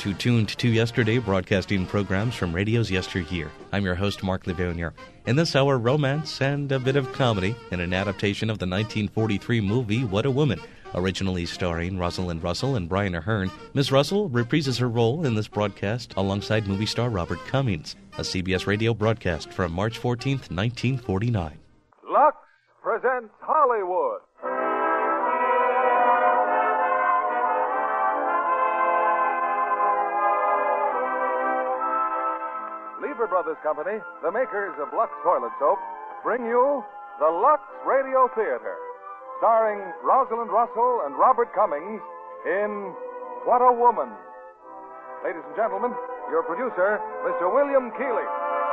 to Tuned to Yesterday, broadcasting programs from radio's yesteryear. I'm your host, Mark Levonier. In this hour, romance and a bit of comedy in an adaptation of the 1943 movie What a Woman, originally starring Rosalind Russell and Brian Aherne. Ms. Russell reprises her role in this broadcast alongside movie star Robert Cummings, a CBS radio broadcast from March 14th, 1949. Lux presents Hollywood. Lever Brothers Company, the makers of Lux Toilet Soap, bring you the Lux Radio Theater, starring Rosalind Russell and Robert Cummings in What a Woman. Ladies and gentlemen, your producer, Mr. William Keighley.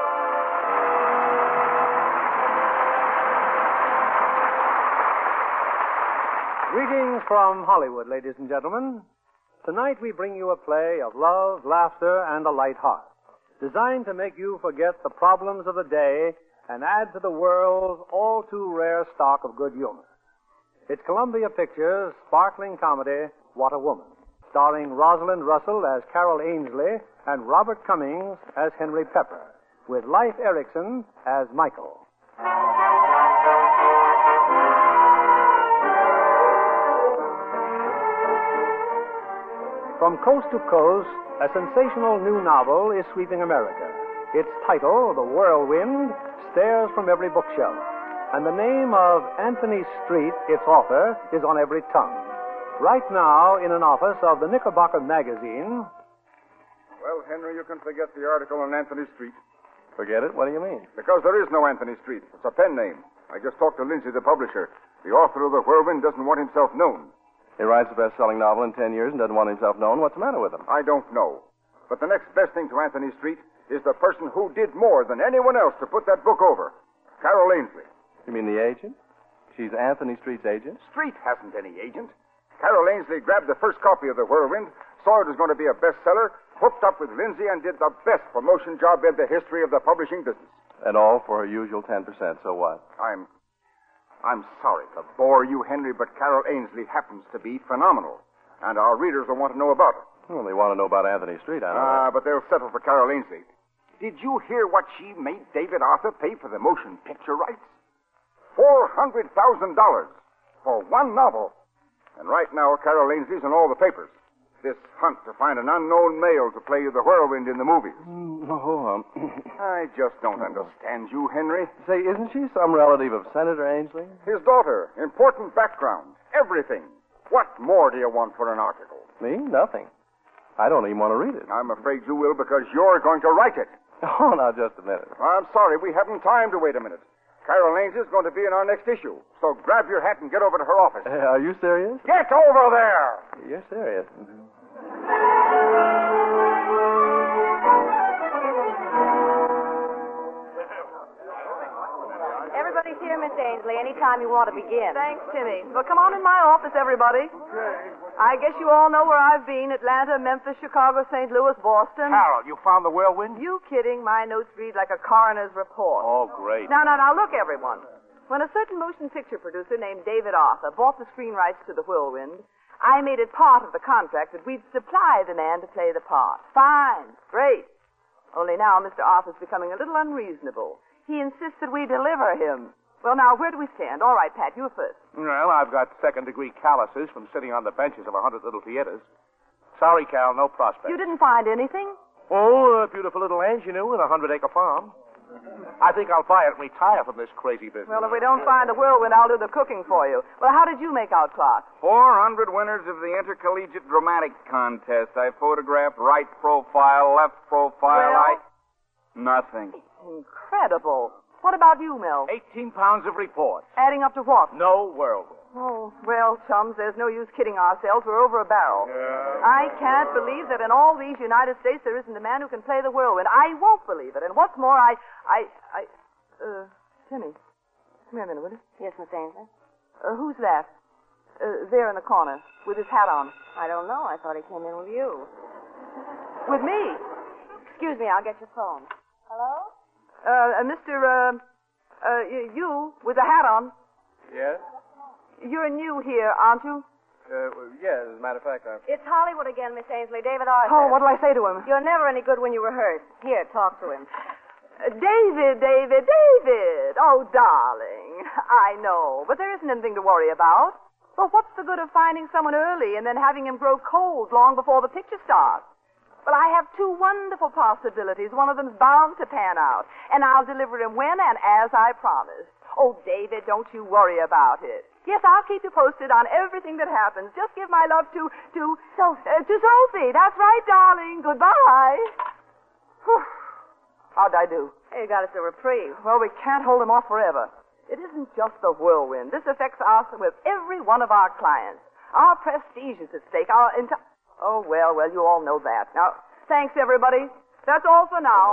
Greetings from Hollywood, ladies and gentlemen. Tonight we bring you a play of love, laughter, and a light heart, designed to make you forget the problems of the day and add to the world's all too rare stock of good humor. It's Columbia Pictures' sparkling comedy, What a Woman, starring Rosalind Russell as Carol Ainsley and Robert Cummings as Henry Pepper, with Leif Erikson as Michael. From coast to coast, a sensational new novel is sweeping America. Its title, The Whirlwind, stares from every bookshelf, and the name of Anthony Street, its author, is on every tongue. Right now, in an office of the Knickerbocker Magazine... Well, Henry, you can forget the article on Anthony Street. Forget it? What do you mean? Because there is no Anthony Street. It's a pen name. I just talked to Lindsay, the publisher. The author of The Whirlwind doesn't want himself known. He writes a best-selling novel in 10 years and doesn't want himself known. What's the matter with him? I don't know. But the next best thing to Anthony Street is the person who did more than anyone else to put that book over. Carol Ainsley. You mean the agent? She's Anthony Street's agent? Street hasn't any agent. Carol Ainsley grabbed the first copy of The Whirlwind, saw it was going to be a bestseller, hooked up with Lindsay, and did the best promotion job in the history of the publishing business. And all for her usual 10%, so what? I'm sorry to bore you, Henry, but Carol Ainsley happens to be phenomenal. And our readers will want to know about her. Well, they want to know about Anthony Street, I know. But they'll settle for Carol Ainsley. Did you hear what she made David Arthur pay for the motion picture rights? $400,000 for one novel. And right now, Carol Ainsley's in all the papers. This hunt to find an unknown male to play the Whirlwind in the movies. I just don't understand you, Henry. Say, isn't she some relative of Senator Ainsley? His daughter. Important background. Everything. What more do you want for an article? Me? Nothing. I don't even want to read it. I'm afraid you will because you're going to write it. Oh, now, just a minute. I'm sorry. We haven't time to wait a minute. Carol Ainsley's going to be in our next issue. So grab your hat and get over to her office. Are you serious? Get over there! You're serious. Everybody's here, Miss Ainsley, anytime you want to begin. Thanks, Timmy. Well, come on in my office, everybody. Okay. I guess you all know where I've been. Atlanta, Memphis, Chicago, St. Louis, Boston. Carol, you found the Whirlwind? You kidding? My notes read like a coroner's report. Oh, great. Now, look, everyone. When a certain motion picture producer named David Arthur bought the screen rights to The Whirlwind, I made it part of the contract that we'd supply the man to play the part. Fine. Great. Only now Mr. Arthur's becoming a little unreasonable. He insists that we deliver him. Well, now, where do we stand? All right, Pat, you first. Well, I've got second-degree calluses from sitting on the benches of 100 little theaters. Sorry, Cal, no prospect. You didn't find anything? Oh, a beautiful little ingenue in a 100-acre farm. I think I'll buy it and retire from this crazy business. Well, if we don't find the Whirlwind, I'll do the cooking for you. Well, how did you make out, Clark? 400 winners of the Intercollegiate Dramatic Contest. I photographed right profile, left profile. Well? Nothing. Incredible. What about you, Mel? 18 pounds of reports. Adding up to what? No Whirlwind. Oh, well, chums, there's no use kidding ourselves. We're over a barrel. Yeah. I can't believe that in all these United States there isn't a man who can play the Whirlwind. I won't believe it. And what's more, Timmy, come here a minute, will you? Yes, Miss Ainsley? Who's that? There in the corner, with his hat on. I don't know. I thought he came in with you. With me? Excuse me, I'll get your phone. Hello? You, with the hat on. Yes? You're new here, aren't you? Yes, as a matter of fact, It's Hollywood again, Miss Ainsley. David Arthur. Oh, what'll I say to him? You're never any good when you rehearse. Here, talk to him. David. Oh, darling. I know, but there isn't anything to worry about. Well, what's the good of finding someone early and then having him grow cold long before the picture starts? Well, I have two wonderful possibilities. One of them's bound to pan out, and I'll deliver him when and as I promised. Oh, David, don't you worry about it. Yes, I'll keep you posted on everything that happens. Just give my love to Sophie. That's right, darling. Goodbye. Whew. How'd I do? Hey, you got us a reprieve. Well, we can't hold him off forever. It isn't just the whirlwind. This affects us with every one of our clients. Our prestige is at stake. Oh, well, you all know that. Now, thanks, everybody. That's all for now.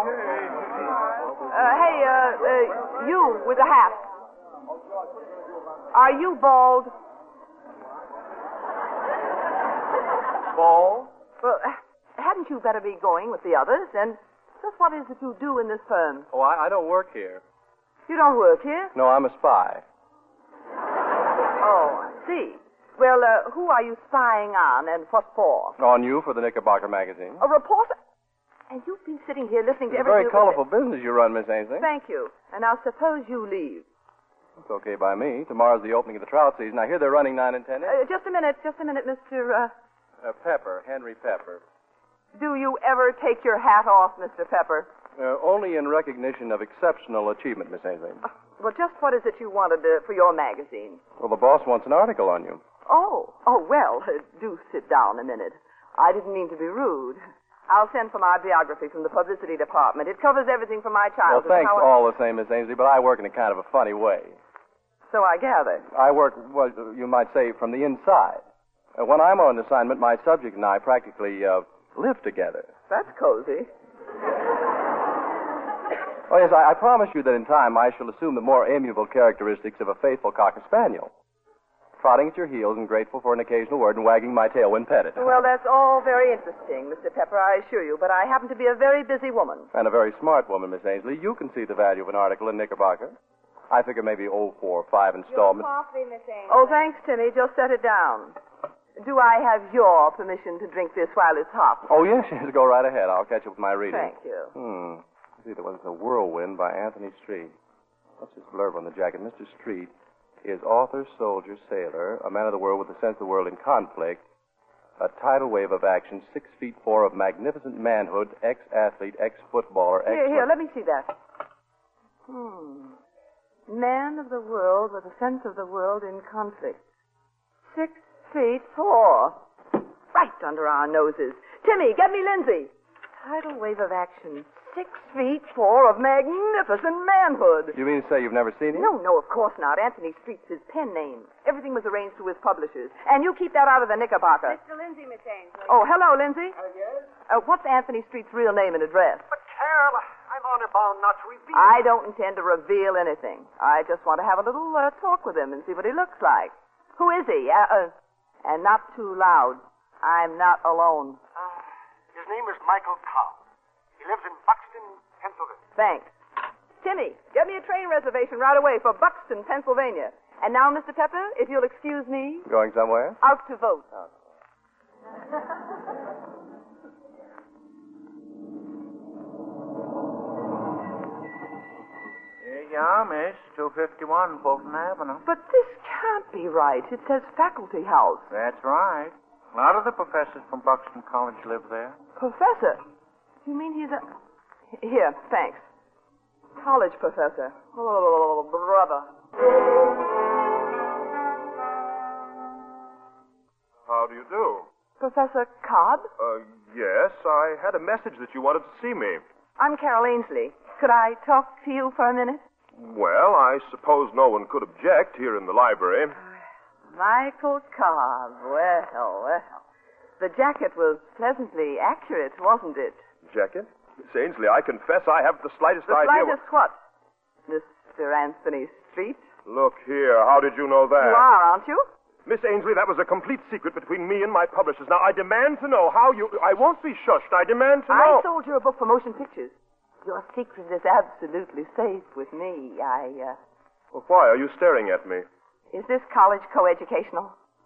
You with the hat. Are you bald? Bald? Well, hadn't you better be going with the others? And just what is it you do in this firm? Oh, I don't work here. You don't work here? No, I'm a spy. Oh, I see. Well, who are you spying on and what for? On you for the Knickerbocker magazine. A reporter? And you've been sitting here listening to It's a everything... very colorful business you run, Miss Ainsley. Thank you. And now suppose you leave. It's okay by me. Tomorrow's the opening of the trout season. I hear they're running 9 and 10 innings. Just a minute, Mr. Pepper, Henry Pepper. Do you ever take your hat off, Mr. Pepper? Only in recognition of exceptional achievement, Miss Ainsley. Well, just what is it you wanted for your magazine? Well, the boss wants an article on you. Oh, well, do sit down a minute. I didn't mean to be rude. I'll send for my biography from the publicity department. It covers everything from my Well, childhood. thanks all the same, Miss Ainsley, but I work in a kind of a funny way. So I gather. I work, well, you might say, from the inside. When I'm on assignment, my subject and I practically live together. That's cozy. Oh, yes, I promise you that in time I shall assume the more amiable characteristics of a faithful cocker spaniel. Trotting at your heels and grateful for an occasional word and wagging my tail when petted. Well, that's all very interesting, Mr. Pepper, I assure you, but I happen to be a very busy woman. And a very smart woman, Miss Ainsley. You can see the value of an article in Knickerbocker. I figure maybe 4 or 5 installments. Your coffee, Miss Ainsley. Oh, thanks, Timmy. Just set it down. Do I have your permission to drink this while it's hot? Oh, yes, go right ahead. I'll catch up with my reading. Thank you. See, there was A Whirlwind by Anthony Street. What's this blurb on the jacket? Mr. Street is author, soldier, sailor, a man of the world with a sense of the world in conflict, a tidal wave of action, 6 feet 4 of magnificent manhood, ex-athlete, ex-footballer, Here, let me see that. Man of the world with a sense of the world in conflict. 6 feet 4. Right under our noses. Timmy, get me Lindsay. Tidal wave of action. 6 feet 4 of magnificent manhood. You mean to say you've never seen him? No, of course not. Anthony Street's his pen name. Everything was arranged through his publishers. And you keep that out of the Knickerbocker. Mr. Lindsay, Miss Ainsley. Oh, hello, Lindsay. Yes? What's Anthony Street's real name and address? But, Carol, I'm honor bound not to reveal. I don't intend to reveal anything. I just want to have a little talk with him and see what he looks like. Who is he? And not too loud. I'm not alone. His name is Michael Cobb. He lives in Buxton, Pennsylvania. Thanks. Timmy, get me a train reservation right away for Buxton, Pennsylvania. And now, Mr. Pepper, if you'll excuse me. Going somewhere? Out to vote. Yeah, miss. 251 Fulton Avenue. But this can't be right. It says faculty house. That's right. A lot of the professors from Buxton College live there. Professor? You mean he's a... Here, thanks. College professor. Oh, brother. How do you do? Professor Cobb? Yes, I had a message that you wanted to see me. I'm Carol Ainsley. Could I talk to you for a minute? Well, I suppose no one could object here in the library. Michael Cobb. Well. The jacket was pleasantly accurate, wasn't it? Jacket? Miss Ainsley, I confess I haven't the slightest The idea. slightest what? Mr. Anthony Street? Look here, how did you know that? You are, aren't you? Miss Ainsley, that was a complete secret between me and my publishers. Now, I demand to know how you... I won't be shushed. I demand to know... I sold you a book for motion pictures. Your secret is absolutely safe with me. Well, why are you staring at me? Is this college coeducational?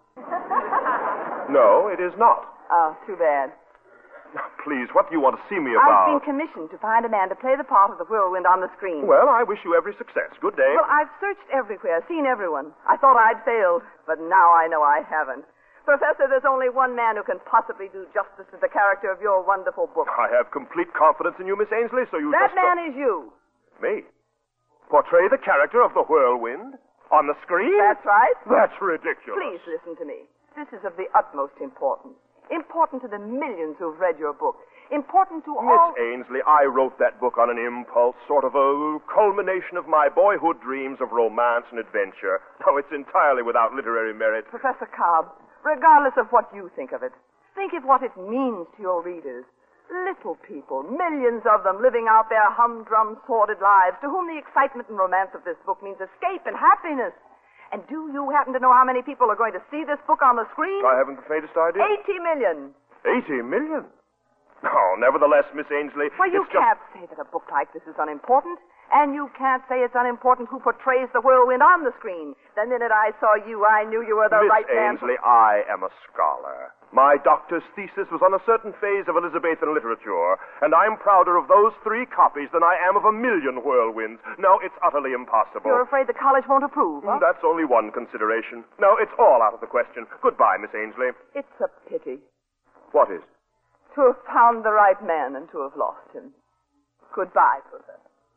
No, it is not. Oh, too bad. Please, what do you want to see me I've about? been commissioned to find a man to play the part of the whirlwind on the screen. Well, I wish you every success. Good day. Well, I've searched everywhere, seen everyone. I thought I'd failed, but now I know I haven't. Professor, there's only one man who can possibly do justice to the character of your wonderful book. I have complete confidence in you, Miss Ainsley, so you That just... man is you. Me? Portray the character of the whirlwind? On the screen? That's right. That's ridiculous. Please listen to me. This is of the utmost importance. Important to the millions who've read your book. Important to all... Miss Ainsley, I wrote that book on an impulse, sort of a culmination of my boyhood dreams of romance and adventure. Now, it's entirely without literary merit. Professor Cobb, regardless of what you think of it, think of what it means to your readers. Little people, millions of them, living out their humdrum, sordid lives, to whom the excitement and romance of this book means escape and happiness. And do you happen to know how many people are going to see this book on the screen? I haven't the faintest idea. 80 million. 80 million? Oh, nevertheless, Miss Ainsley... Well, you can't say that a book like this is unimportant. And you can't say it's unimportant who portrays the whirlwind on the screen. The minute I saw you, I knew you were the right man. Miss Ainsley, I am a scholar. My doctor's thesis was on a certain phase of Elizabethan literature, and I'm prouder of those 3 copies than I am of 1,000,000 whirlwinds. No, it's utterly impossible. You're afraid the college won't approve, huh? That's only one consideration. No, it's all out of the question. Goodbye, Miss Ainsley. It's a pity. What is? To have found the right man and to have lost him. Goodbye, Professor.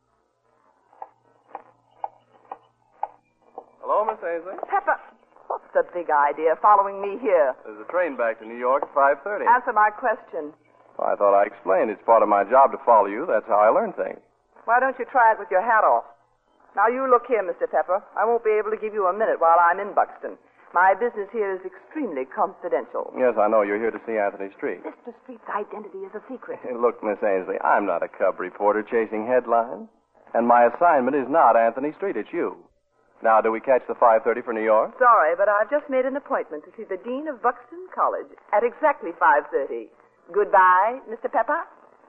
Hello, Miss Ainsley. Pepper, what's the big idea following me here? There's a train back to New York at 5:30. Answer my question. Well, I thought I explained. It's part of my job to follow you. That's how I learn things. Why don't you try it with your hat off? Now, you look here, Mr. Pepper. I won't be able to give you a minute while I'm in Buxton. My business here is extremely confidential. Yes, I know. You're here to see Anthony Street. Mr. Street's identity is a secret. Look, Miss Ainsley, I'm not a cub reporter chasing headlines. And my assignment is not Anthony Street. It's you. Now, do we catch the 5:30 for New York? Sorry, but I've just made an appointment to see the Dean of Buxton College at exactly 5:30. Goodbye, Mr. Pepper.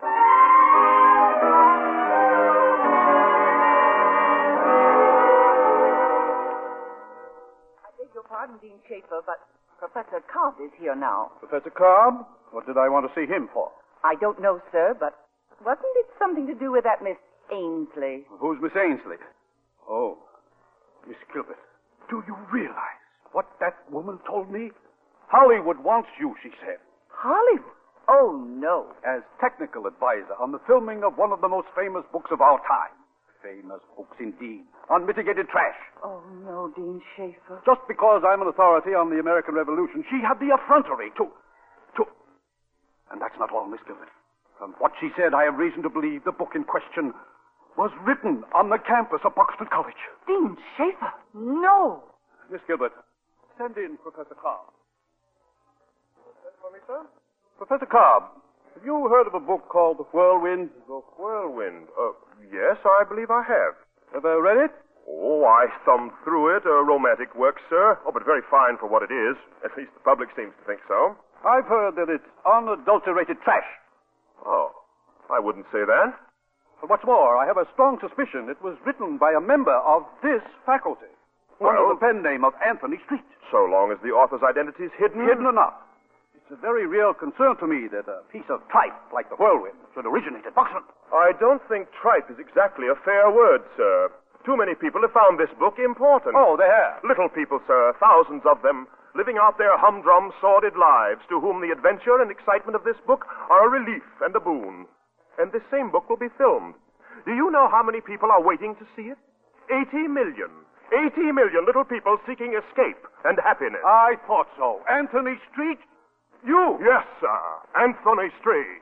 I beg your pardon, Dean Schaefer, but Professor Cobb is here now. Professor Cobb? What did I want to see him for? I don't know, sir, but wasn't it something to do with that Miss Ainsley? Who's Miss Ainsley? Oh, Miss Gilbert, do you realize what that woman told me? Hollywood wants you, she said. Hollywood? Oh, no. As technical advisor on the filming of one of the most famous books of our time. Famous books indeed. Unmitigated trash. Oh, no, Dean Schaefer. Just because I'm an authority on the American Revolution, she had the effrontery to... And that's not all, Miss Gilbert. From what she said, I have reason to believe the book in question was written on the campus of Buxton College. Dean Schaefer? No. Miss Gilbert, send in Professor Cobb. Send for me, sir? Professor Cobb, have you heard of a book called The Whirlwind? The Whirlwind? Yes, I believe I have. Ever read it? Oh, I thumbed through it. A romantic work, sir. Oh, but very fine for what it is. At least the public seems to think so. I've heard that it's unadulterated trash. Oh, I wouldn't say that. But what's more, I have a strong suspicion it was written by a member of this faculty. Well, under the pen name of Anthony Street. So long as the author's identity is hidden. Hidden enough. It's a very real concern to me that a piece of tripe like the Whirlwind should originate at Buxton. I don't think tripe is exactly a fair word, sir. Too many people have found this book important. Oh, they have? Little people, sir, thousands of them, living out their humdrum, sordid lives, to whom the adventure and excitement of this book are a relief and a boon. And this same book will be filmed. Do you know how many people are waiting to see it? 80 million. 80 million little people seeking escape and happiness. I thought so. Anthony Street? You? Yes, sir. Anthony Street.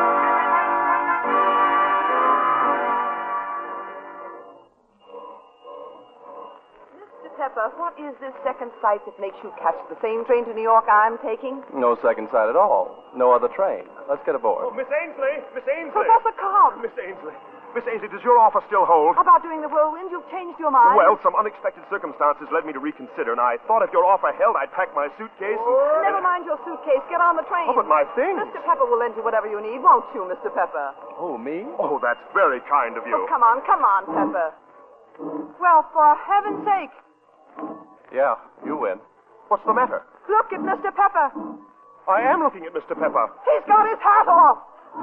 Mr. Pepper, what is this second sight that makes you catch the same train to New York I'm taking? No second sight at all. No other train. Let's get aboard. Oh, Miss Ainsley! Miss Ainsley! Professor Cobb! Miss Ainsley! Miss Ainsley, does your offer still hold? How about doing the whirlwind? You've changed your mind. Well, some unexpected circumstances led me to reconsider, and I thought if your offer held, I'd pack my suitcase and... Never mind your suitcase. Get on the train. Oh, but my things. Mr. Pepper will lend you whatever you need, won't you, Mr. Pepper? Oh, me? Oh, that's very kind of you. Oh, come on, Pepper. Well, for heaven's sake. Yeah, you win. What's the matter? Look at Mr. Pepper. I am looking at Mr. Pepper. He's got his hat off.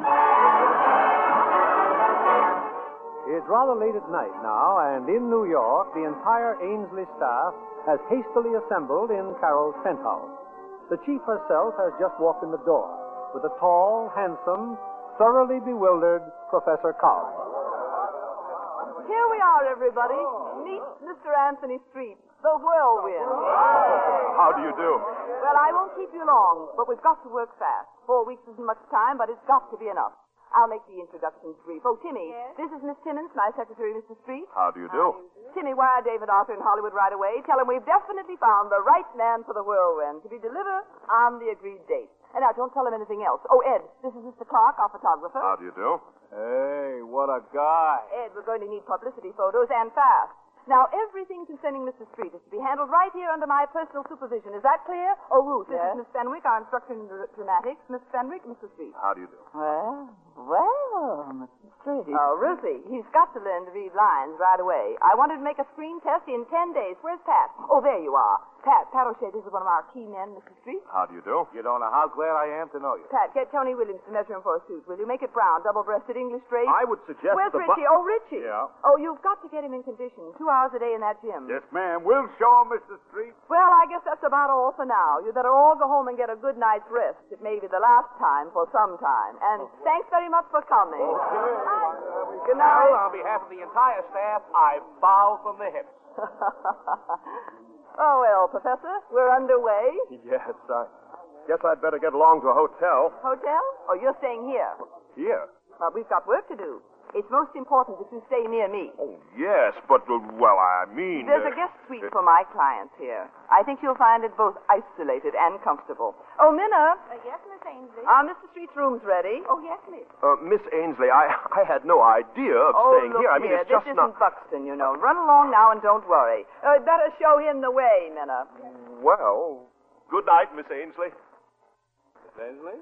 It's rather late at night now, and in New York, the entire Ainsley staff has hastily assembled in Carol's penthouse. The chief herself has just walked in the door with a tall, handsome, thoroughly bewildered Professor Cobb. Here we are, everybody. Meet Mr. Anthony Street, the whirlwind. How do you do? Well, I won't keep you long, but we've got to work fast. 4 weeks isn't much time, but it's got to be enough. I'll make the introductions brief. Oh, Timmy, this is Miss Timmons, my secretary, Mr. Street. How do you do? Timmy, wire David Arthur in Hollywood right away. Tell him we've definitely found the right man for the whirlwind to be delivered on the agreed date. And now, don't tell him anything else. Oh, Ed, this is Mr. Clark, our photographer. How do you do? Hey, what a guy. Ed, we're going to need publicity photos and fast. Now, everything concerning Mr. Street is to be handled right here under my personal supervision. Is that clear? Oh, Ruth, this is Miss Fenwick, our instructor in dramatics. Miss Fenwick, Mr. Street. How do you do? Well, Mr. Street. Oh, Ruthie, he's got to learn to read lines right away. I wanted to make a screen test in 10 days. Where's Pat? Oh, there you are. Pat O'Shea, this is one of our key men, Mr. Street. How do you do? You don't know how glad I am to know you. Pat, get Tony Williams to measure him for a suit, will you? Make it brown, double-breasted, English straight. I would suggest Where's the Richie? Oh, Richie. Yeah? Oh, you've got to get him in condition. 2 hours a day in that gym. Yes, ma'am. We'll show him, Mr. Street. Well, I guess that's about all for now. You'd better all go home and get a good night's rest. It may be the last time for some time. And thanks very much for coming. Okay. Good night. Well, on behalf of the entire staff, I bow from the hips. Oh, well, Professor, we're underway. Yes, I guess I'd better get along to a hotel. Hotel? Oh, you're staying here. Here? Well, we've got work to do. It's most important that you stay near me. Oh, yes, but, well, I mean... There's a guest suite for my clients here. I think you'll find it both isolated and comfortable. Oh, Minna. Yes, Miss Ainsley. Mr. Street's room's ready. Oh, yes, Miss. Miss Ainsley, I had no idea of staying look here. I mean, here. it's just this not... isn't Buxton, you know. Run along now and don't worry. Better show him the way, Minna. Well, good night, Miss Ainsley. Miss Ainsley?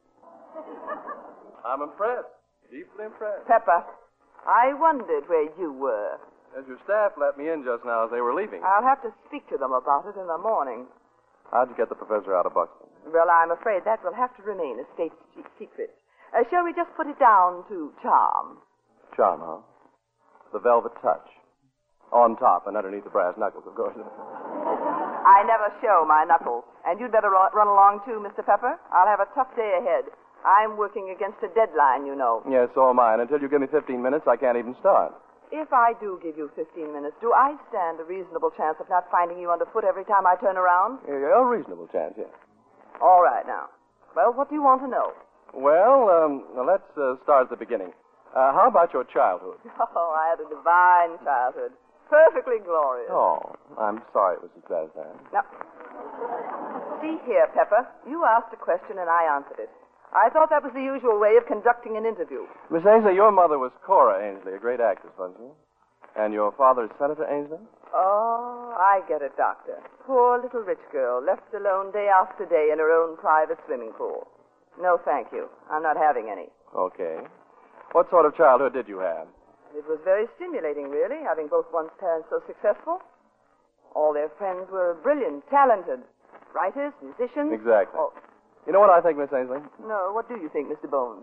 I'm impressed. Deeply impressed. Pepper, I wondered where you were. As your staff let me in just now as they were leaving. I'll have to speak to them about it in the morning. How'd you get the professor out of Buxton? Well, I'm afraid that will have to remain a state secret. Shall we just put it down to charm? Charm, huh? The velvet touch. On top and underneath the brass knuckles, of course. I never show my knuckles. And you'd better run along, too, Mr. Pepper. I'll have a tough day ahead. I'm working against a deadline, you know. Yes, so am I. And until you give me 15 minutes, I can't even start. If I do give you 15 minutes, do I stand a reasonable chance of not finding you underfoot every time I turn around? A reasonable chance, yes. All right, now. Well, what do you want to know? Well, let's start at the beginning. How about your childhood? Oh, I had a divine childhood. Perfectly glorious. Oh, I'm sorry it was as bad as that. Now, see here, Pepper. You asked a question and I answered it. I thought that was the usual way of conducting an interview. Miss Ainsley, your mother was Cora Ainsley, a great actress, wasn't she? And your father is Senator Ainsley? Oh, I get it, Doctor. Poor little rich girl, left alone day after day in her own private swimming pool. No, thank you. I'm not having any. Okay. What sort of childhood did you have? It was very stimulating, really, having both one's parents so successful. All their friends were brilliant, talented, writers, musicians. Exactly. Oh. You know what I think, Miss Ainsley? No, what do you think, Mr. Bones?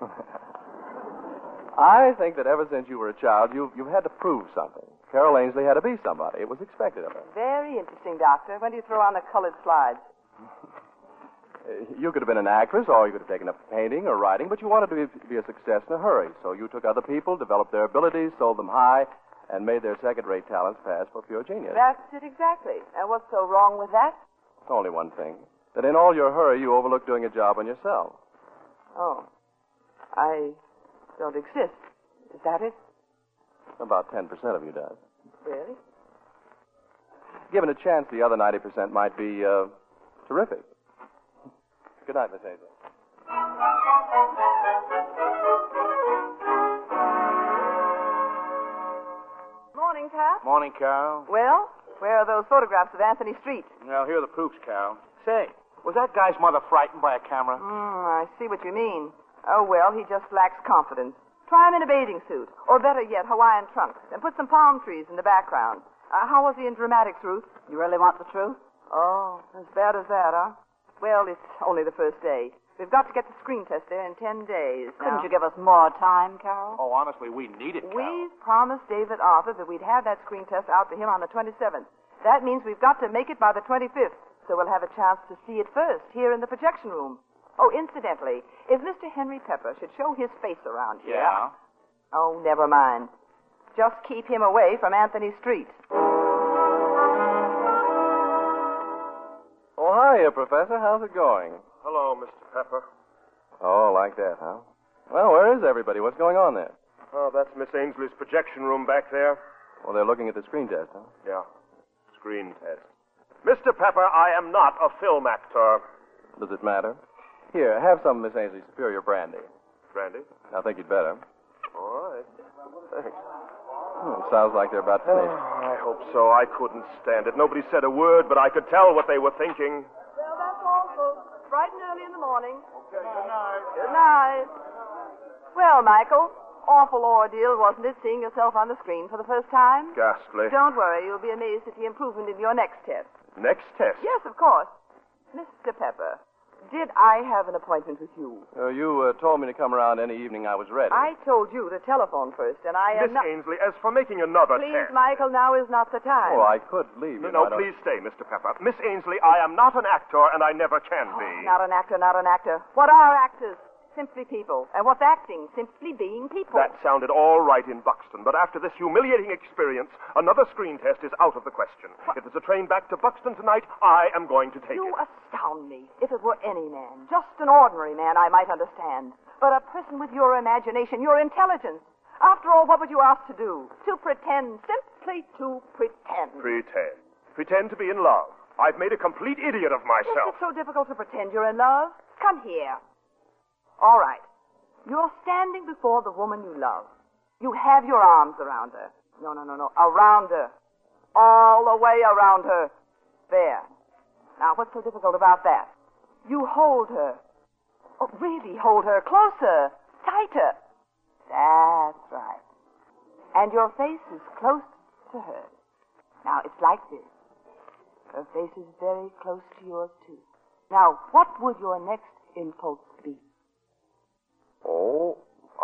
I think that ever since you were a child, you've had to prove something. Carol Ainsley had to be somebody. It was expected of her. Very interesting, Doctor. When do you throw on the colored slides? You could have been an actress, or you could have taken up painting or writing, but you wanted to be a success in a hurry. So you took other people, developed their abilities, sold them high, and made their second-rate talents pass for pure genius. That's it exactly. And what's so wrong with that? Only one thing. That in all your hurry, you overlooked doing a job on yourself. Oh. I don't exist. Is that it? About 10% of you does. Really? Given a chance, the other 90% might be terrific. Good night, Miss Ainsley. Morning, Pat. Morning, Carol. Well, where are those photographs of Anthony Street? Well, here are the proofs, Carol. Say, was that guy's mother frightened by a camera? I see what you mean. Oh, well, he just lacks confidence. Try him in a bathing suit, or better yet, Hawaiian trunks, and put some palm trees in the background. How was he in dramatics, Ruth? You really want the truth? Oh, as bad as that, huh? Well, it's only the first day. We've got to get the screen test there in 10 days. Couldn't you give us more time, Carol? Oh, honestly, we need it, Carol. We've promised David Arthur that we'd have that screen test out to him on the 27th. That means we've got to make it by the 25th, so we'll have a chance to see it first here in the projection room. Oh, incidentally, if Mr. Henry Pepper should show his face around here... Yeah? Oh, never mind. Just keep him away from Anthony Street. Oh, hiya, Professor. How's it going? Hello, Mr. Pepper. Oh, like that, huh? Well, where is everybody? What's going on there? Oh, that's Miss Ainsley's projection room back there. Well, they're looking at the screen test, huh? Yeah. Screen test. Mr. Pepper, I am not a film actor. Does it matter? Here, have some of Miss Ainsley's superior brandy. Brandy? I think you'd better. All right. Thanks. Sounds like they're about finished. I hope so. I couldn't stand it. Nobody said a word, but I could tell what they were thinking. Well, that's all, folks. Bright and early in the morning. Okay, good night. Good night. Well, Michael, awful ordeal, wasn't it, seeing yourself on the screen for the first time? Ghastly. Don't worry, you'll be amazed at the improvement in your next test. Next test? Yes, of course. Mr. Pepper, did I have an appointment with you? You told me to come around any evening I was ready. I told you to telephone first, and I am Miss Ainsley, as for making another Please, test... Michael, now is not the time. Oh, I could leave. No, please stay, Mr. Pepper. Miss Ainsley, I am not an actor, and I never can be. Not an actor, not an actor. What are actors? Simply people. And what's acting? Simply being people. That sounded all right in Buxton, but after this humiliating experience, another screen test is out of the question. If there's a train back to Buxton tonight, I am going to take You it. astound me. If it were any man, just an ordinary man, I might understand. But a person with your imagination, your intelligence. After all, what would you ask to do? To pretend. Simply to pretend. Pretend. Pretend to be in love. I've made a complete idiot of myself. Is it so difficult to pretend you're in love? Come here. All right. You're standing before the woman you love. You have your arms around her. No. Around her. All the way around her. There. Now, what's so difficult about that? You hold her. Oh, really hold her closer. Tighter. That's right. And your face is close to hers. Now, it's like this. Her face is very close to yours, too. Now, what would your next impulse be? Oh,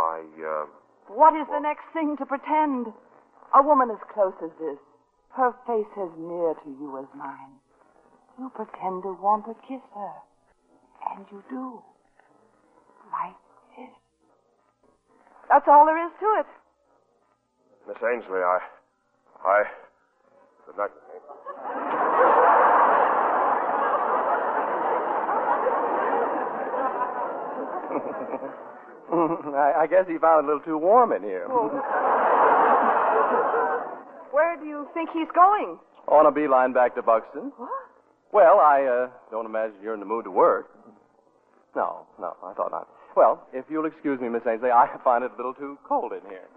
What is the next thing to pretend? A woman as close as this, her face as near to you as mine. You pretend to want to kiss her. And you do. Like this. That's all there is to it. Miss Ainsley, Good night. I guess he found it a little too warm in here. Where do you think he's going? On a beeline back to Buxton. What? Well, I don't imagine you're in the mood to work. No, I thought not. Well, if you'll excuse me, Miss Ainsley, I find it a little too cold in here.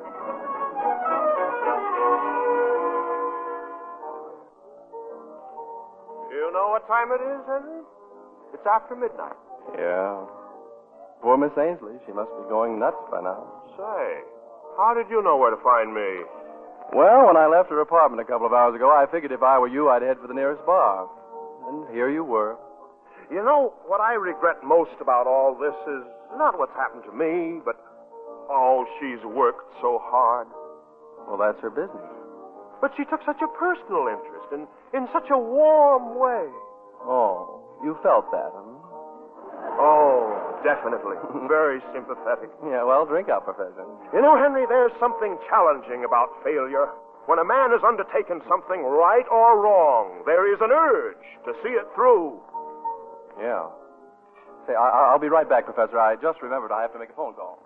You know what time it is, Henry? It's after midnight. Yeah. Poor Miss Ainsley. She must be going nuts by now. Say, how did you know where to find me? Well, when I left her apartment a couple of hours ago, I figured if I were you, I'd head for the nearest bar. And here you were. You know, what I regret most about all this is not what's happened to me, but, she's worked so hard. Well, that's her business. But she took such a personal interest in such a warm way. Oh, you felt that, huh? Oh, definitely. Very sympathetic. Yeah, well, drink up, Professor. You know, Henry, there's something challenging about failure. When a man has undertaken something right or wrong, there is an urge to see it through. Yeah. Say, I'll be right back, Professor. I just remembered I have to make a phone call.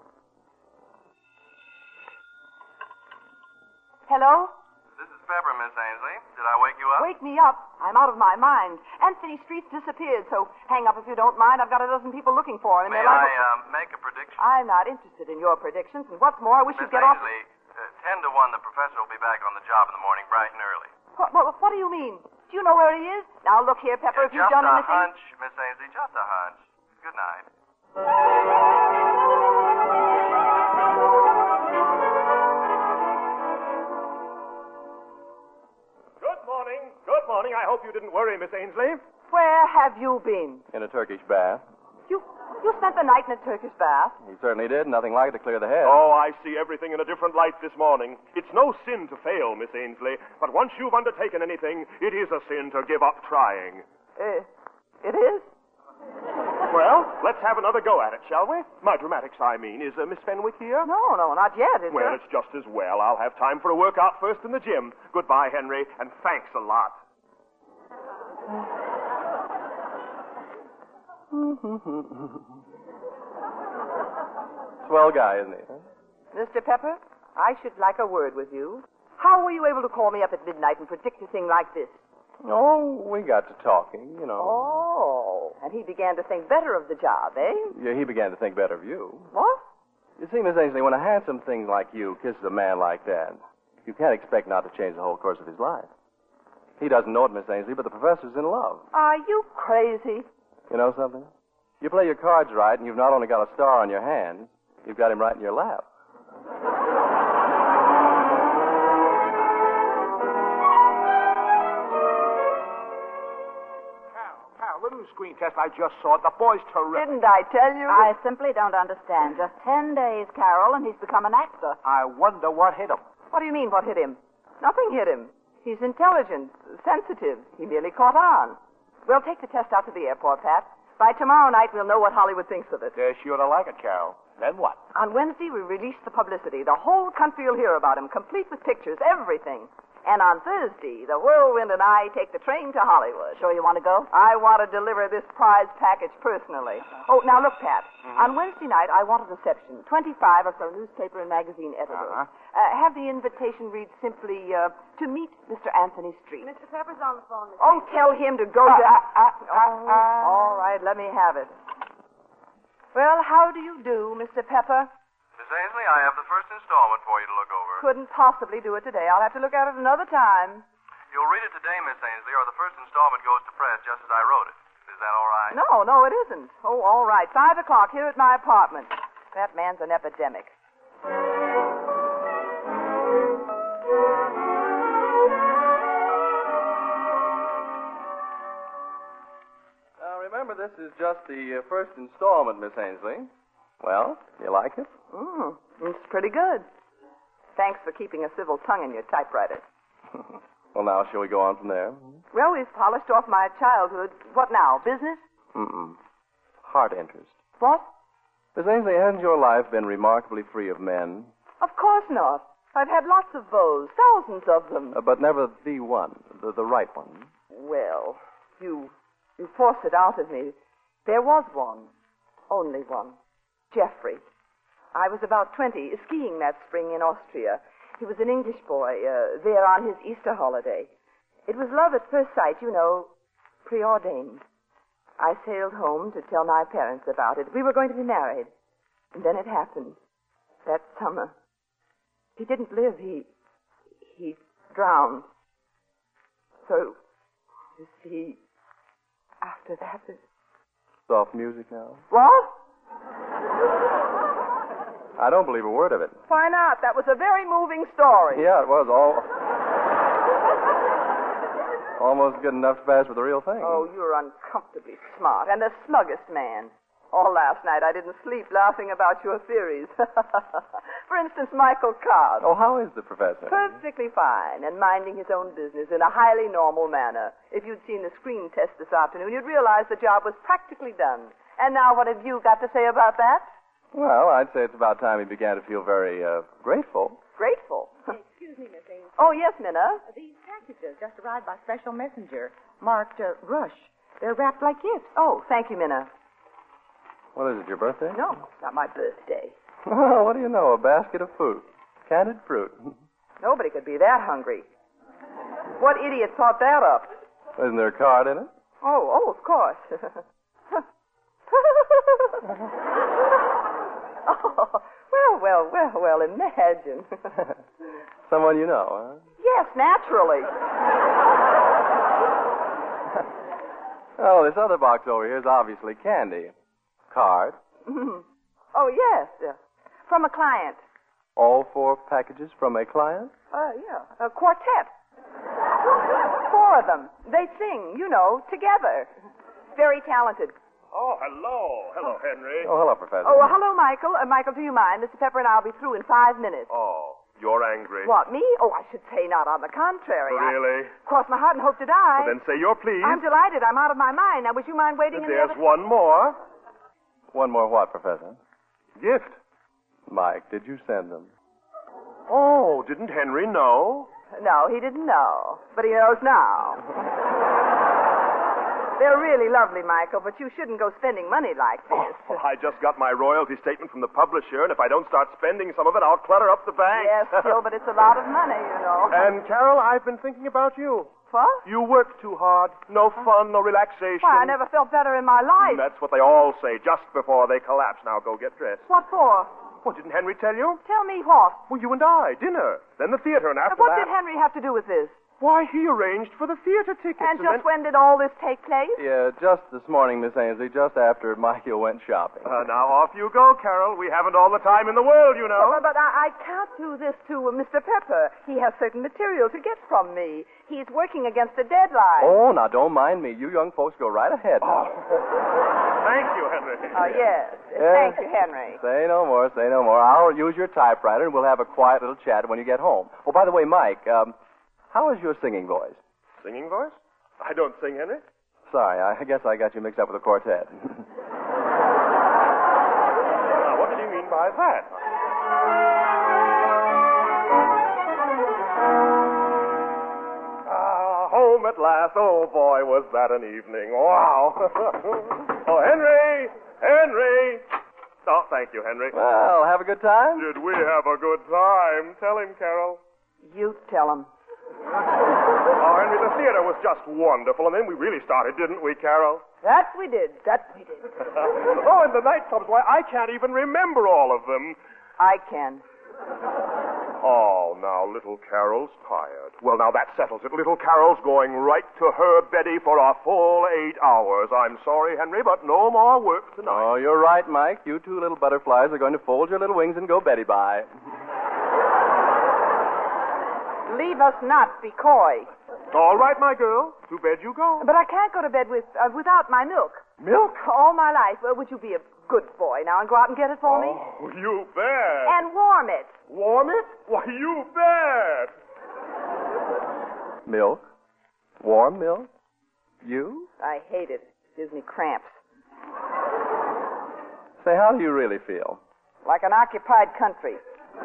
Hello? This is Pepper, Miss Ainsley. Did I wake you up? Wake me up. I'm out of my mind. Anthony Street's disappeared, so hang up if you don't mind. I've got a dozen people looking for him. May I make a prediction? I'm not interested in your predictions, and what's more, I wish Miss you'd get off... Ainsley, 10 to 1, the professor will be back on the job in the morning bright and early. What do you mean? Do you know where he is? Now, look here, Pepper, if you've done anything... Just a hunch, Miss Ainsley, just a hunch. Good night. Good morning. I hope you didn't worry, Miss Ainsley. Where have you been? In a Turkish bath. You spent the night in a Turkish bath? He certainly did. Nothing like it to clear the head. Oh, I see everything in a different light this morning. It's no sin to fail, Miss Ainsley, but once you've undertaken anything, it is a sin to give up trying. It is? Well, let's have another go at it, shall we? My dramatics, I mean. Is Miss Fenwick here? No, not yet, is Well, there? it's just as well. I'll have time for a workout first in the gym. Goodbye, Henry, and thanks a lot. Swell guy, isn't he? Huh? Mr. Pepper, I should like a word with you. How were you able to call me up at midnight and predict a thing like this? Oh, we got to talking, you know. Oh, and he began to think better of the job, eh? Yeah, he began to think better of you. What? You see, Miss Ainsley, when a handsome thing like you kisses a man like that, you can't expect not to change the whole course of his life. He doesn't know it, Miss Ainsley, but the professor's in love. Are you crazy? You know something? You play your cards right, and you've not only got a star on your hand, you've got him right in your lap. Cal, the new screen test I just saw, the boy's terrific. Didn't I tell you? I simply don't understand. Just 10 days, Carol, and he's become an actor. I wonder what hit him. What do you mean, what hit him? Nothing hit him. He's intelligent, sensitive. He merely caught on. We'll take the test out to the airport, Pat. By tomorrow night, we'll know what Hollywood thinks of it. They're sure to like it, Carol. Then what? On Wednesday, we release the publicity. The whole country will hear about him, complete with pictures, everything. And on Thursday, the Whirlwind and I take the train to Hollywood. Sure you want to go? I want to deliver this prize package personally. Oh, now look, Pat. On Wednesday night, I want a reception. 25 or so newspaper and magazine editors. Have the invitation read simply, to meet Mr. Anthony Street. Mr. Pepper's on the phone. Oh, tell him to go to... all right, let me have it. Well, how do you do, Mr. Pepper? Miss Ainsley, I have the first installment for you to look over. Couldn't possibly do it today. I'll have to look at it another time. You'll read it today, Miss Ainsley, or the first installment goes to press just as I wrote it. Is that all right? No, it isn't. Oh, all right. 5 o'clock here at my apartment. That man's an epidemic. Now, remember, this is just the first installment, Miss Ainsley. Well, you like it? It's pretty good. Thanks for keeping a civil tongue in your typewriter. Well, now, shall we go on from there? Well, we've polished off my childhood. What now, business? Heart interest. What? Miss Ainsley, hasn't your life been remarkably free of men? Of course not. I've had lots of beaux, thousands of them. But never the one, the right one. Well, you forced it out of me. There was one. Only one. Jeffrey. I was about 20, skiing that spring in Austria. He was an English boy, there on his Easter holiday. It was love at first sight, you know, preordained. I sailed home to tell my parents about it. We were going to be married. And then it happened. That summer. He didn't live. He drowned. So, you see, after that... Soft music now. What? I don't believe a word of it. Why not? That was a very moving story. Yeah, it was almost good enough to pass for the real thing. Oh, you're uncomfortably smart and the smuggest man. All last night I didn't sleep laughing about your theories. For instance, Michael Cobb. Oh, how is the professor? Perfectly fine and minding his own business in a highly normal manner. If you'd seen the screen test this afternoon, you'd realize the job was practically done. And now what have you got to say about that? Well, I'd say it's about time he began to feel very grateful. Grateful? Excuse me, Miss Ainsley. Oh, yes, Minna. These packages just arrived by special messenger, marked Rush. They're wrapped like gifts. Oh, thank you, Minna. What is it, your birthday? No, it's not my birthday. Oh, what do you know? A basket of fruit. Candied fruit. Nobody could be that hungry. What idiot thought that up? Isn't there a card in it? Oh, of course. Well, imagine. Someone you know, huh? Yes, naturally. Oh, this other box over here is obviously candy. Card. Oh, yes. From a client. All 4 packages from a client? Yeah. A quartet. 4 of them. They sing, together. Very talented. Oh, hello. Hello, Henry. Oh, hello, Professor. Oh, hello, Michael. Michael, do you mind? Mr. Pepper and I will be through in 5 minutes. Oh, you're angry. What, me? Oh, I should say not. On the contrary. Really? Cross my heart and hope to die. Well, then say you're pleased. I'm delighted. I'm out of my mind. Now, would you mind waiting in the There's other... one more. One more what, Professor? Gift. Mike, did you send them? Oh, didn't Henry know? No, he didn't know. But he knows now. They're really lovely, Michael, but you shouldn't go spending money like this. Oh, I just got my royalty statement from the publisher, and if I don't start spending some of it, I'll clutter up the bank. Yes, still, but it's a lot of money, And, Carol, I've been thinking about you. What? You work too hard. No fun, no relaxation. Why, I never felt better in my life. That's what they all say just before they collapse. Now go get dressed. What for? Well, didn't Henry tell you? Tell me what? Well, you and I, dinner, then the theater, and after What that... did Henry have to do with this? Why, he arranged for the theater tickets. And just when did all this take place? Yeah, just this morning, Miss Ainsley, just after Michael went shopping. Now off you go, Carol. We haven't all the time in the world, you know. But I can't do this to Mr. Pepper. He has certain material to get from me. He's working against a deadline. Oh, now don't mind me. You young folks go right ahead now. Thank you, Henry. Oh, yes. Thank you, Henry. Say no more, say no more. I'll use your typewriter, and we'll have a quiet little chat when you get home. Oh, by the way, Mike, how is your singing voice? Singing voice? I don't sing, Henry. Sorry, I guess I got you mixed up with a quartet. Now, what did you mean by that? Home at last. Oh, boy, was that an evening. Wow. Oh, Henry! Henry! Oh, thank you, Henry. Well, have a good time? Did we have a good time? Tell him, Carol. You tell him. Oh, Henry, the theater was just wonderful, and then we really started, didn't we, Carol? That we did. That we did. Oh, and the nightclubs, why, I can't even remember all of them. I can. Oh, now, little Carol's tired. Well, now, that settles it. Little Carol's going right to her Betty for a full 8 hours. I'm sorry, Henry, but no more work tonight. Oh, you're right, Mike. You two little butterflies are going to fold your little wings and go Betty by. Leave us not be coy. All right, my girl. To bed you go. But I can't go to bed without my milk. Milk? All my life. Would you be a good boy now and go out and get it for me? Oh, you bet. And warm it. Warm it? Why, you bet. Milk? Warm milk? You? I hate it. It gives me cramps. Say, how do you really feel? Like an occupied country.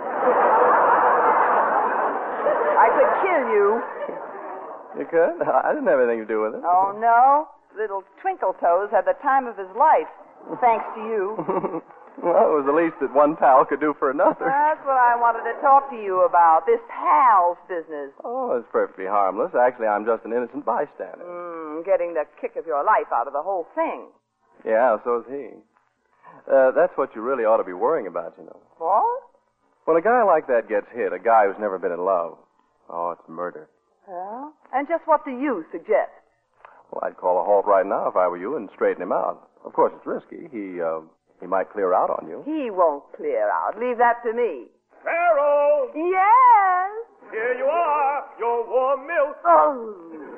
I could kill you. You could? I didn't have anything to do with it. Oh, no? Little Twinkle Toes had the time of his life, thanks to you. Well, it was the least that one pal could do for another. That's what I wanted to talk to you about, this pal's business. Oh, it's perfectly harmless. Actually, I'm just an innocent bystander. Getting the kick of your life out of the whole thing. Yeah, so is he. That's what you really ought to be worrying about, you know. What? When a guy like that gets hit, a guy who's never been in love, oh, it's murder. Yeah? And just what do you suggest? Well, I'd call a halt right now if I were you and straighten him out. Of course, it's risky. He might clear out on you. He won't clear out. Leave that to me. Carol! Yes? Here you are, your warm milk. Oh.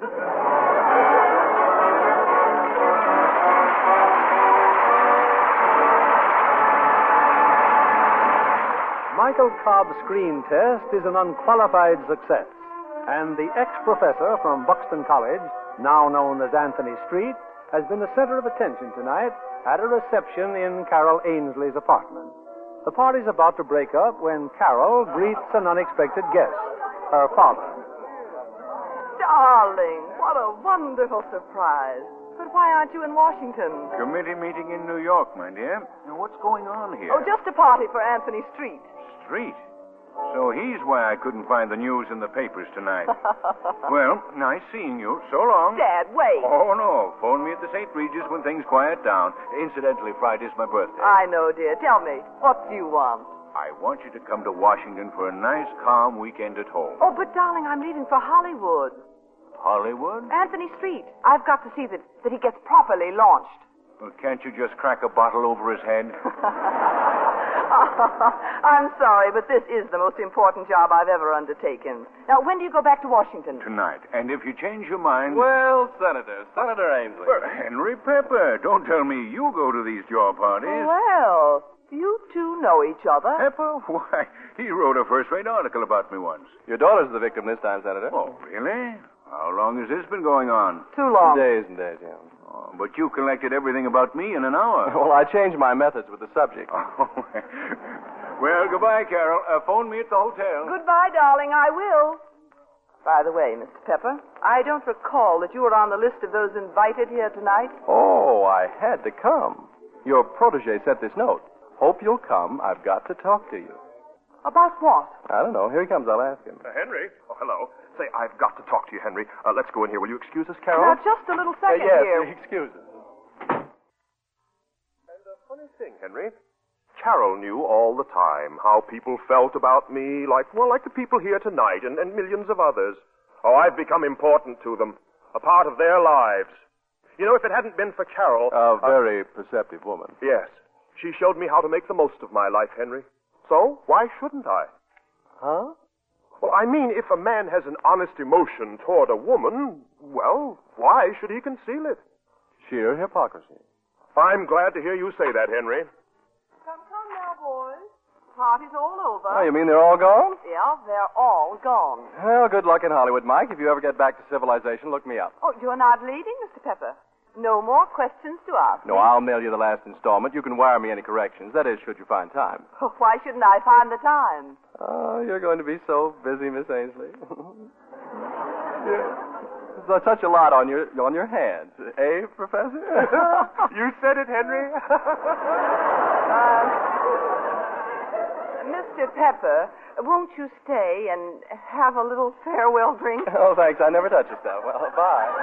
Michael Cobb's screen test is an unqualified success, and the ex-professor from Buxton College, now known as Anthony Street, has been the center of attention tonight at a reception in Carol Ainsley's apartment. The party's about to break up when Carol greets an unexpected guest, her father. Darling, what a wonderful surprise. But why aren't you in Washington? Committee meeting in New York, my dear. Now, what's going on here? Oh, just a party for Anthony Street. Street? So he's why I couldn't find the news in the papers tonight. Well, nice seeing you. So long. Dad, wait. Oh, no. Phone me at the St. Regis when things quiet down. Incidentally, Friday's my birthday. I know, dear. Tell me, what do you want? I want you to come to Washington for a nice, calm weekend at home. Oh, but darling, I'm leaving for Hollywood. Hollywood? Anthony Street. I've got to see that he gets properly launched. Well, can't you just crack a bottle over his head? I'm sorry, but this is the most important job I've ever undertaken. Now, when do you go back to Washington? Tonight. And if you change your mind... Well, Senator Ainsley. Well, Henry Pepper, don't tell me you go to these jaw parties. Well, you two know each other. Pepper? Why, he wrote a first-rate article about me once. Your daughter's the victim this time, Senator. Oh, really? How long has this been going on? Too long. Days and days, yeah. Oh, but you collected everything about me in an hour. Well, I changed my methods with the subject. Oh, well, goodbye, Carol. Phone me at the hotel. Goodbye, darling. I will. By the way, Mr. Pepper, I don't recall that you were on the list of those invited here tonight. Oh, I had to come. Your protege sent this note. Hope you'll come. I've got to talk to you. About what? I don't know. Here he comes. I'll ask him. Henry? Oh, hello. Say, I've got to talk to you, Henry. Let's go in here. Will you excuse us, Carol? Now, just a little second yes, here. Excuse us. And a funny thing, Henry. Carol knew all the time how people felt about me, like the people here tonight and millions of others. Oh, I've become important to them, a part of their lives. You know, if it hadn't been for Carol... A very perceptive woman. Yes. She showed me how to make the most of my life, Henry. So, why shouldn't I? Huh? Well, I mean, if a man has an honest emotion toward a woman, well, why should he conceal it? Sheer hypocrisy. I'm glad to hear you say that, Henry. Come now, boys. Party's all over. Oh, you mean they're all gone? Yeah, they're all gone. Well, good luck in Hollywood, Mike. If you ever get back to civilization, look me up. Oh, you're not leaving, Mr. Pepper? No more questions to ask. No, I'll mail you the last installment. You can wire me any corrections. That is, should you find time. Oh, why shouldn't I find the time? Oh, you're going to be so busy, Miss Ainsley. There's such a lot on your hands. Eh, Professor? You said it, Henry. Mr. Pepper, won't you stay and have a little farewell drink? Oh, thanks. I never touch your stuff. Well, bye.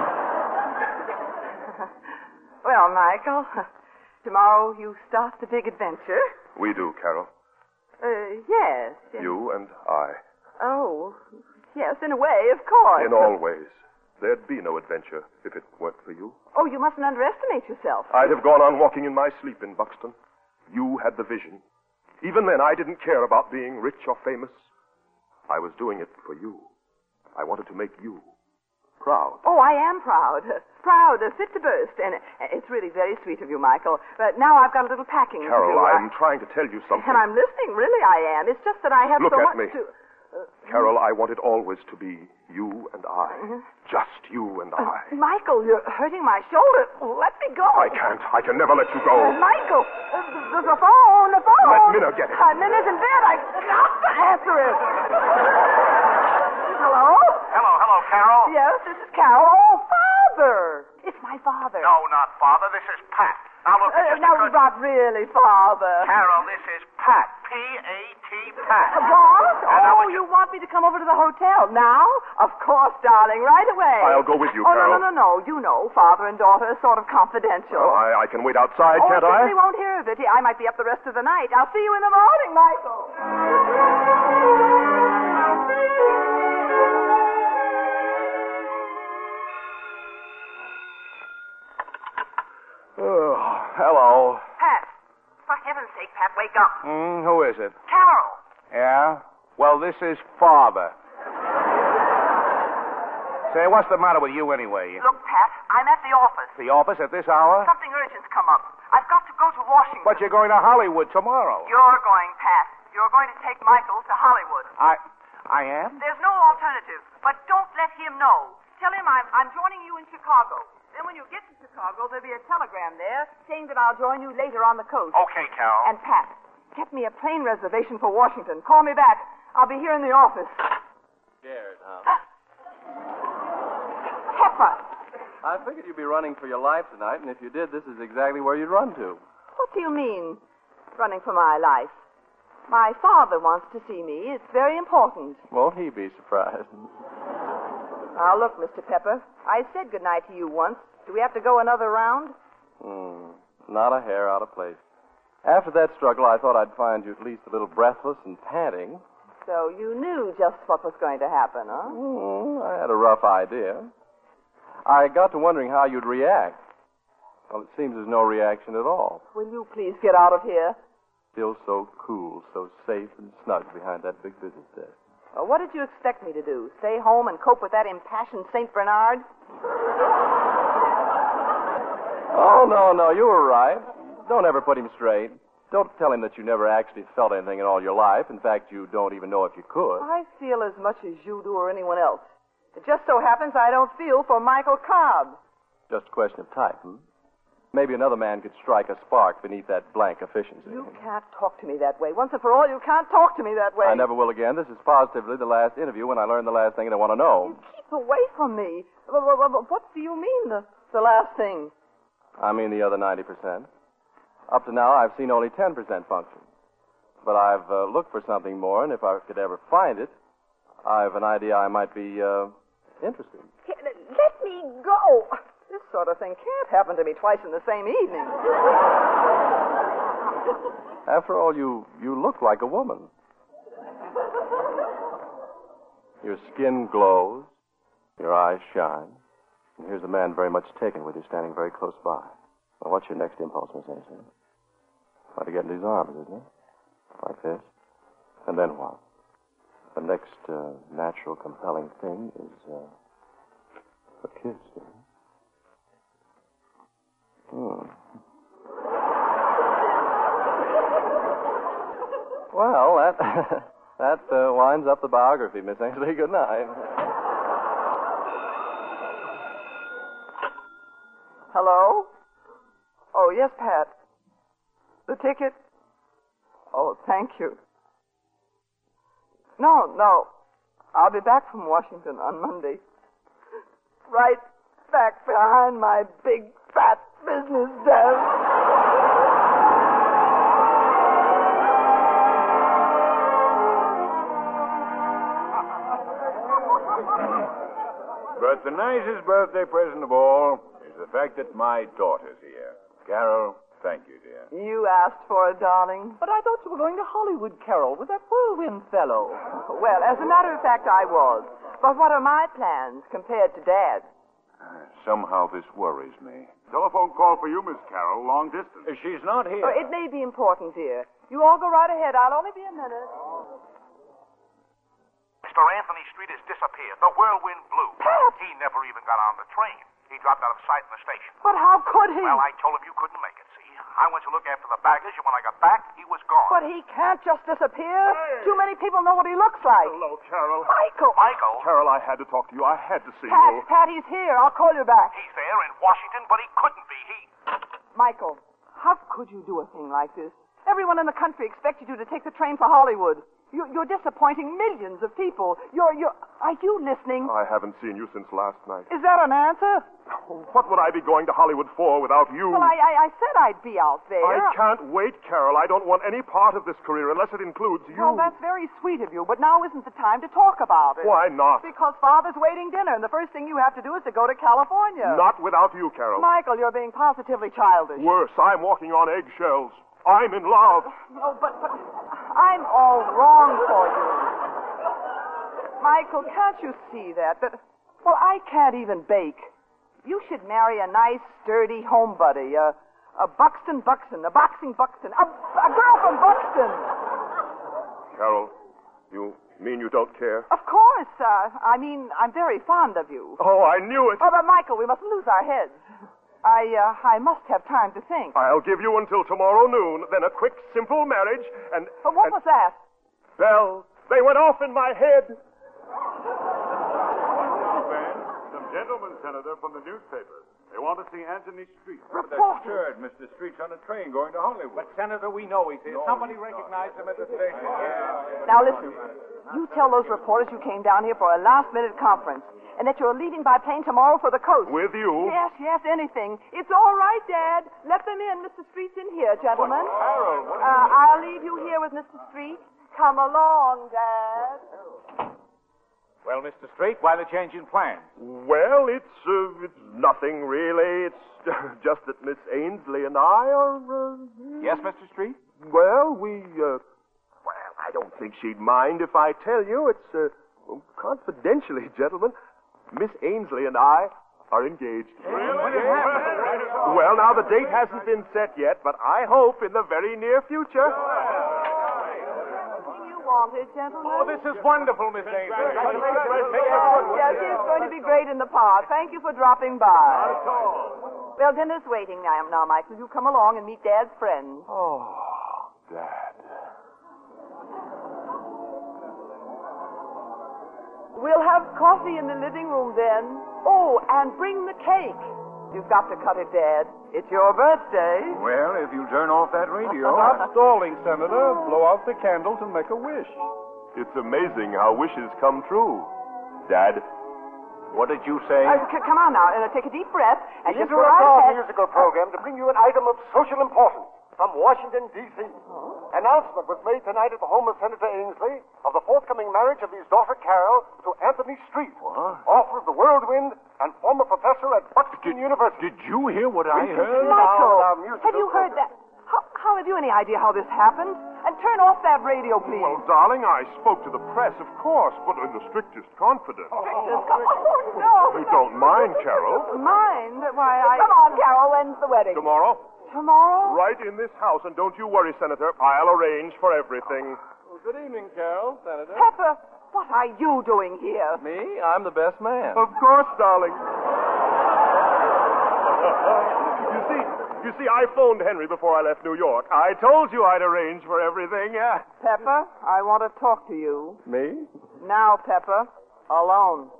Well, Michael, tomorrow you start the big adventure. We do, Carol. Yes. You and I. Oh, yes, in a way, of course. In all ways. There'd be no adventure if it weren't for you. Oh, you mustn't underestimate yourself. I'd have gone on walking in my sleep in Buxton. You had the vision. Even then, I didn't care about being rich or famous. I was doing it for you. I wanted to make you proud. Oh, I am proud. Proud, fit to burst. And it's really very sweet of you, Michael. But now I've got a little packing Carol, to do. I'm trying to tell you something. And I'm listening. Really, I am. It's just that I have Look so at much me. to... Carol, I want it always to be you and I. Just you and I. Michael, you're hurting my shoulder. Let me go. I can't. I can never let you go. Michael, the phone. Let Minna get it. Minna's in bed. I got to answer it. Hello? Hello, Carol. Yes, this is Carol. Oh, Father. It's my father. No, not Father. This is Pat. Now, look, not really, Father. Carol, this is Pat. P-A-T, Pat. What? Oh, you want me to come over to the hotel now? Of course, darling, right away. I'll go with you, Oh, Carol. no. You know, father and daughter are sort of confidential. Well, I can wait outside, can't I? They won't hear of it. I might be up the rest of the night. I'll see you in the morning, Michael. Oh, hello. Pat. For heaven's sake, Pat, wake up. Who is it? Carol. Yeah? Well, this is Father. Say, what's the matter with you anyway? Look, Pat, I'm at the office. The office at this hour? Something urgent's come up. I've got to go to Washington. But you're going to Hollywood tomorrow. You're going, Pat. You're going to take Michael to Hollywood. I am? There's no alternative. But don't let him know. Tell him I'm joining you in Chicago. Then when you get to Chicago, there'll be a telegram there saying that I'll join you later on the coast. Okay, Carol. And Pat, get me a plane reservation for Washington. Call me back. I'll be here in the office. Scared, huh? Pepper! I figured you'd be running for your life tonight, and if you did, this is exactly where you'd run to. What do you mean, running for my life? My father wants to see me. It's very important. Won't he be surprised? Now, look, Mr. Pepper, I said goodnight to you once. Do we have to go another round? Not a hair out of place. After that struggle, I thought I'd find you at least a little breathless and panting. So you knew just what was going to happen, huh? I had a rough idea. I got to wondering how you'd react. Well, it seems there's no reaction at all. Will you please get out of here? still so cool, so safe and snug behind that big business desk. Well, what did you expect me to do? Stay home and cope with that impassioned St. Bernard? Oh, no, you were right. Don't ever put him straight. Don't tell him that you never actually felt anything in all your life. In fact, you don't even know if you could. I feel as much as you do or anyone else. It just so happens I don't feel for Michael Cobb. Just a question of type, Maybe another man could strike a spark beneath that blank efficiency. You can't talk to me that way. Once and for all, you can't talk to me that way. I never will again. This is positively the last interview when I learn the last thing I want to know. You keep away from me. What do you mean, the last thing? I mean the other 90%. Up to now, I've seen only 10% function. But I've looked for something more, and if I could ever find it, I've an idea I might be interested. Let me go. This sort of thing can't happen to me twice in the same evening. After all, you look like a woman. Your skin glows, your eyes shine, and here's a man very much taken with you standing very close by. Well, what's your next impulse, Miss Ainsley? Try to get in his arms, isn't it? Like this. And then what? The next natural, compelling thing is a kiss, isn't it? Well, that winds up the biography, Miss Ainsley. Good night. Hello? Oh, yes, Pat. The ticket? Oh, thank you. No. I'll be back from Washington on Monday. Right back behind my big, fat business desk. But the nicest birthday present of all is the fact that my daughter's here. Carol, thank you, dear. You asked for it, darling. But I thought you were going to Hollywood, Carol, with that whirlwind fellow. Well, as a matter of fact, I was. But what are my plans compared to Dad? Somehow this worries me. Telephone call for you, Miss Carroll, long distance. She's not here. Oh, it may be important, dear. You all go right ahead. I'll only be a minute. Mr. Anthony Street has disappeared. The whirlwind blew. Pat! He never even got on the train. He dropped out of sight in the station. But how could he? Well, I told him you couldn't make it, see? I went to look after the baggage, and when I got back, he was gone. But he can't just disappear. Hey. Too many people know what he looks like. Hello, Carol. Michael! Carol, I had to talk to you. I had to see you. Pat, he's here. I'll call you back. He's there in Washington, but he couldn't be. Michael, how could you do a thing like this? Everyone in the country expected you to take the train for Hollywood. You're disappointing millions of people. Are you listening? I haven't seen you since last night. Is that an answer? What would I be going to Hollywood for without you? Well, I said I'd be out there. I can't wait, Carol. I don't want any part of this career unless it includes you. Well, that's very sweet of you, but now isn't the time to talk about it. Why not? Because Father's waiting dinner, and the first thing you have to do is to go to California. Not without you, Carol. Michael, you're being positively childish. Worse, I'm walking on eggshells. I'm in love. Oh, but I'm all wrong for you. Michael, can't you see that? Well, I can't even bake. You should marry a nice, sturdy homebody, a Buxton, a boxing Buxton, a girl from Buxton. Carol, you mean you don't care? Of course. I'm very fond of you. Oh, I knew it. Oh, but Michael, we mustn't lose our heads. I must have time to think. I'll give you until tomorrow noon, then a quick, simple marriage, and... But what was that? Bells. They went off in my head. Some gentlemen, Senator, from the newspapers. They want to see Anthony Street. That's absurd. Mr. Street's on a train going to Hollywood. But, Senator, we know he's here. Somebody recognized him at the station. Now, listen. You tell those reporters you came down here for a last-minute conference and that you're leaving by plane tomorrow for the coast. With you? Yes, anything. It's all right, Dad. Let them in. Mr. Street's in here, gentlemen. Harold, I'll leave you here with Mr. Street. Come along, Dad. Well, Mr. Street, why the change in plans? Well, it's nothing, really. It's just that Miss Ainsley and I are... Yes, Mr. Street? Well, well, I don't think she'd mind if I tell you. It's, confidentially, gentlemen, Miss Ainsley and I are engaged. Really? Well, now, the date hasn't been set yet, but I hope in the very near future. wanted, gentlemen? Oh, this is wonderful, Miss Ainsley. Yes, it's going to be great in the park. Thank you for dropping by. Not at all. Well, dinner's waiting now, Michael. You come along and meet Dad's friends. Oh, Dad. We'll have coffee in the living room then. Oh, and bring the cake. You've got to cut it, Dad. It's your birthday. Well, if you turn off that radio. Stop stalling, Senator. Blow out the candles and make a wish. It's amazing how wishes come true. Dad? What did you say? Come on now, take a deep breath. And The just what I Interactive said... musical program to bring you an item of social importance from Washington, D.C. Announcement was made tonight at the home of Senator Ainsley of the forthcoming marriage of his daughter Carol to Anthony Street, author of The Whirlwind and former professor at Buxton University. Did you hear what I heard? Michael, have you heard that? How have you any idea how this happened? And turn off that radio, please. Well, darling, I spoke to the press, of course, but in the strictest confidence. Oh, no. You don't mind, Carol? Mind? Why, Come on, Carol. When's the wedding? Tomorrow? Tomorrow? Right in this house, and don't you worry, Senator. I'll arrange for everything. Well, good evening, Carol, Senator. Pepper, what are you doing here? Me? I'm the best man. Of course, darling. You see, I phoned Henry before I left New York. I told you I'd arrange for everything. Pepper, I want to talk to you. Me? Now, Pepper, alone.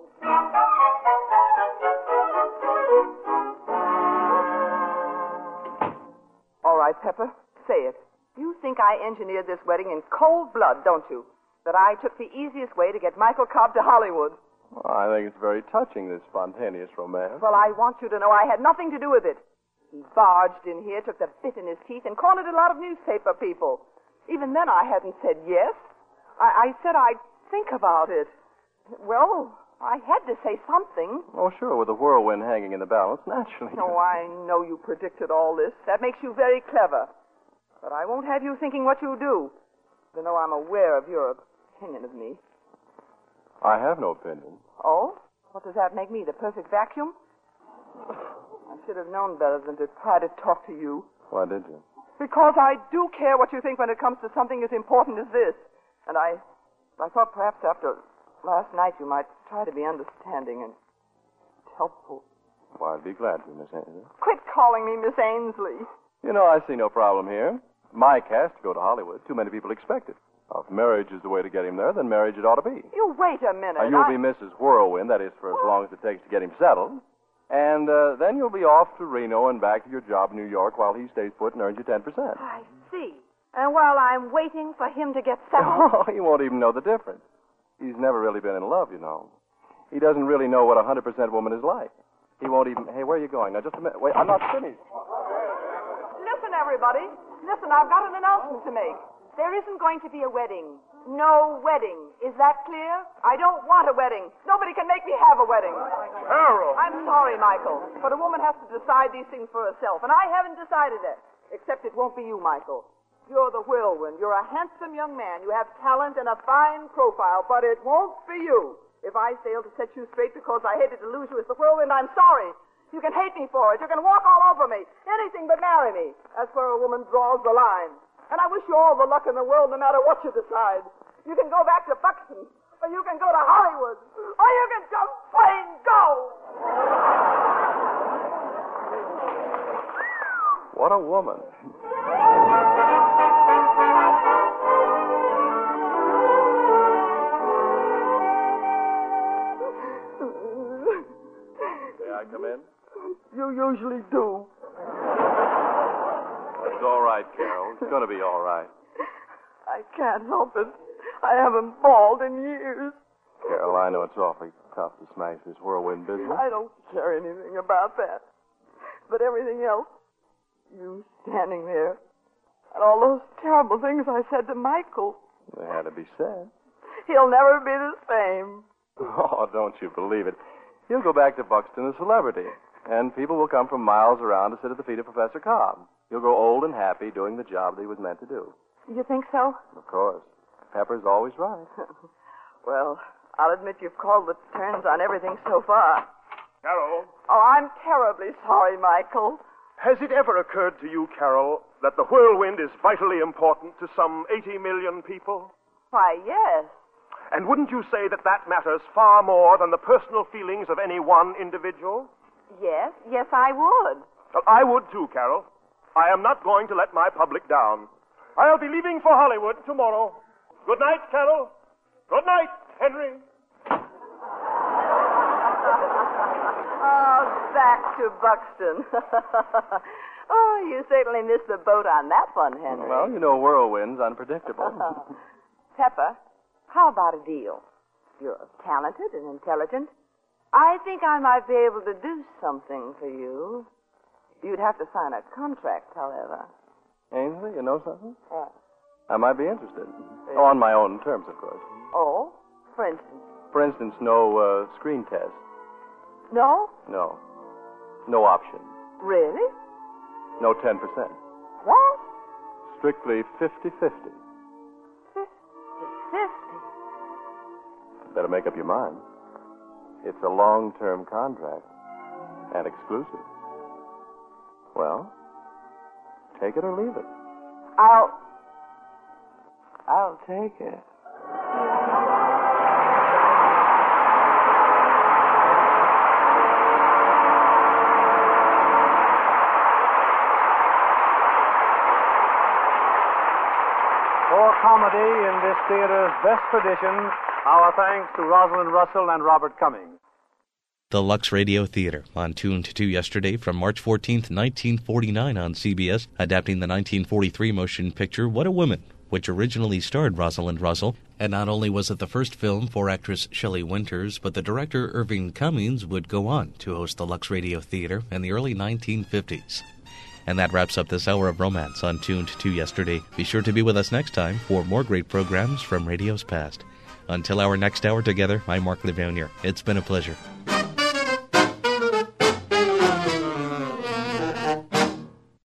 All right, Pepper, say it. You think I engineered this wedding in cold blood, don't you? That I took the easiest way to get Michael Cobb to Hollywood. Well, I think it's very touching, this spontaneous romance. Well, I want you to know I had nothing to do with it. He barged in here, took the bit in his teeth, and cornered a lot of newspaper people. Even then, I hadn't said yes. I said I'd think about it. Well, I had to say something. Oh, sure, with the whirlwind hanging in the balance, naturally. Oh, I know you predicted all this. That makes you very clever. But I won't have you thinking what you do, even though I'm aware of your opinion of me. I have no opinion. Oh? What does that make me, the perfect vacuum? I should have known better than to try to talk to you. Why did you? Because I do care what you think when it comes to something as important as this. And I thought perhaps after last night you might try to be understanding and helpful. Well, I'd be glad to, Miss Ainsley. Quit calling me Miss Ainsley. You know, I see no problem here. Mike has to go to Hollywood. Too many people expect it. Now, if marriage is the way to get him there, then marriage it ought to be. You wait a minute. Now, you'll be Mrs. Whirlwind, that is, for as long as it takes to get him settled. And then you'll be off to Reno and back to your job in New York while he stays put and earns you 10%. I see. And while I'm waiting for him to get settled... Oh, he won't even know the difference. He's never really been in love, you know. He doesn't really know what a 100% woman is like. He won't even... Hey, where are you going? Now, just a minute. Wait, I'm not finished. Listen, everybody. Listen, I've got an announcement to make. There isn't going to be a wedding. No wedding. Is that clear? I don't want a wedding. Nobody can make me have a wedding. Carol! I'm sorry, Michael, but a woman has to decide these things for herself, and I haven't decided it. Except it won't be you, Michael. You're the whirlwind. You're a handsome young man. You have talent and a fine profile, but it won't be you. If I fail to set you straight because I hated to lose you as the whirlwind, I'm sorry. You can hate me for it. You can walk all over me. Anything but marry me. That's where a woman draws the line. And I wish you all the luck in the world no matter what you decide. You can go back to Buxton, or you can go to Hollywood, or you can just plain go. What a woman. May I come in? You usually do. It's all right, Carol. It's going to be all right. I can't help it. I haven't bawled in years. Carol, I know it's awfully tough to smash this whirlwind business. I don't care anything about that. But everything else, you standing there, and all those terrible things I said to Michael. They had to be said. He'll never be the same. Oh, don't you believe it. He'll go back to Buxton a celebrity, and people will come from miles around to sit at the feet of Professor Cobb. He'll grow old and happy doing the job that he was meant to do. You think so? Of course. Pepper's always right. Well, I'll admit you've called the turns on everything so far. Carol? Oh, I'm terribly sorry, Michael. Has it ever occurred to you, Carol, that the whirlwind is vitally important to some 80 million people? Why, yes. And wouldn't you say that that matters far more than the personal feelings of any one individual? Yes, I would. Well, I would too, Carol. I am not going to let my public down. I'll be leaving for Hollywood tomorrow. Good night, Carol. Good night, Henry. Oh, back to Buxton. Oh, you certainly missed the boat on that one, Henry. Well, you know, whirlwind's unpredictable. Pepper, how about a deal? You're talented and intelligent. I think I might be able to do something for you. You'd have to sign a contract, however. Ainsley, you know something? What? I might be interested. Oh, on my own terms, of course. Oh? For instance? For instance, no screen test. No? No. No option. Really? No 10%. What? Strictly 50-50. 50? Better make up your mind. It's a long-term contract. And exclusive. Well, take it or leave it. I'll take it. For comedy in this theater's best tradition, our thanks to Rosalind Russell and Robert Cummings. The Lux Radio Theater, on Tuned to yesterday from March 14th, 1949 on CBS, adapting the 1943 motion picture What a Woman, which originally starred Rosalind Russell. And not only was it the first film for actress Shelley Winters, but the director Irving Cummings would go on to host the Lux Radio Theater in the early 1950s. And that wraps up this hour of romance on Tuned to yesterday. Be sure to be with us next time for more great programs from radio's past. Until our next hour together, I'm Mark Levanier. It's been a pleasure.